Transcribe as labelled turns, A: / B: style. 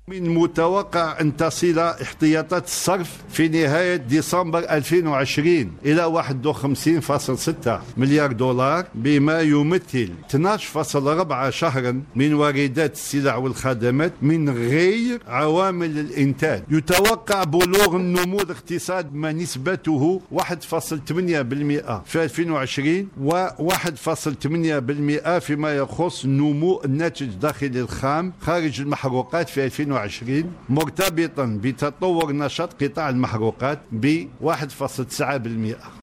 A: من المتوقع أن تصل احتياطات الصرف في نهاية ديسمبر 2020 إلى 51.6 مليار دولار، بما يمثل 12.4 شهرا من واردات السلع والخدمات من غير عوامل الإنتاج. يتوقع بلوغ النمو الاقتصادي ما نسبته 1.8% في 2020 و 1.8% فيما يخص نمو الناتج الداخلي الخام خارج المحروقات في 2020، مرتبطا بتطور نشاط قطاع المحروقات ب 1.9%.